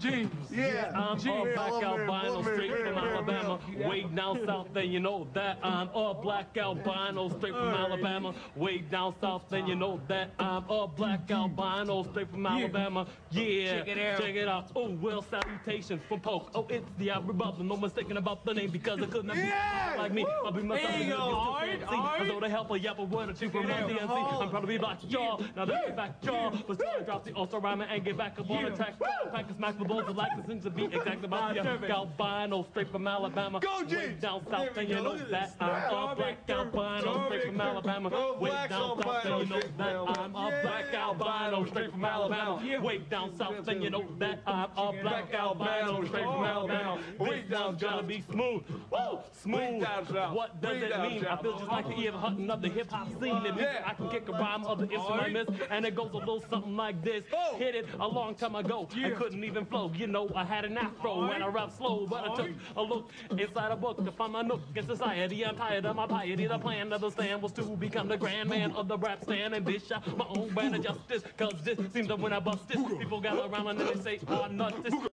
James. Yeah, I'm a black albino straight from Alabama, way down south, then you know that I'm a black albino straight from Alabama, way down south, then you know that I'm a black albino straight from Alabama. Yeah, check it out. Oh, well, salutations from Poke. Oh, it's the Aubrey Butler. No mistaking about the name because it could not be like me. I'll be myself. There you go, I so to help a yap a word or two from my DNC. I'm proud to be black jaw. Now let's get back jaw. Let's try to drop the also rhyming and get back up on attack. Pack a smack for those that like to sing to beat exact about the albino straight from Alabama. Go, G! Way down south, then you know that I'm a black albino straight from Alabama. Way down south, then you know that I'm a black albino straight from Alabama. Way down south, then you know that I'm a black albino straight from Alabama. This one's gonna be smooth. Woo! Smooth. What does it mean? I feel just like the Ian Hutton of the hip hop scene. It means I can kick a rhyme of the instrument miss, and it goes a little something like this. Hit it a long time ago. I couldn't even flow. You know, I had an afro and I rap slow, but I took a look inside a book to find my nook in society. I'm tired of my piety. The plan of the stand was to become the grand man of the rap stand and dish out my own brand of justice. Cause this seems that when I bust this, people gather around and then they say, oh, nuts.